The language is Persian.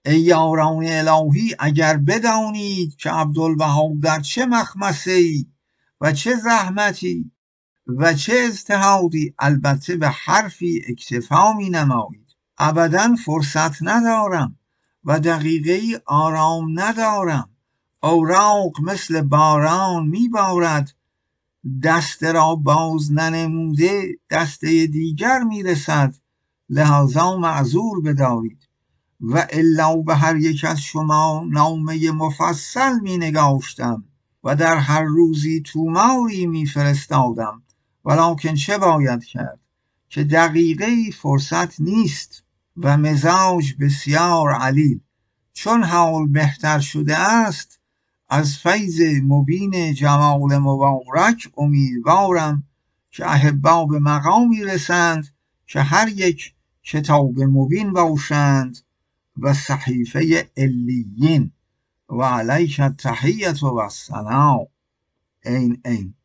ای یاران الهی اگر بدانید که عبدالوهاب در چه مخمصه‌ای و چه زحمتی و چه اجتهادی البته به حرفی اکتفا می نمایید. ابدا فرصت ندارم و دقیقه آرام ندارم. اوراق مثل باران می بارد، دسته را باز ننموده دسته دیگر می رسد، لحاظا معذور بدارید. و الا به هر یک از شما نامه مفصل می نگاشتم و در هر روزی توماری می فرستادم، ولکن چه باید کرد که دقیقه فرصت نیست و مزاج بسیار علیل. چون حال بهتر شده است از فیض مبین جمال مبارک امیدوارم که احبا به مقامی رسند که هر یک کتاب مبین باشند و صحیفه علیین. و علیک التحیة و الثناء. این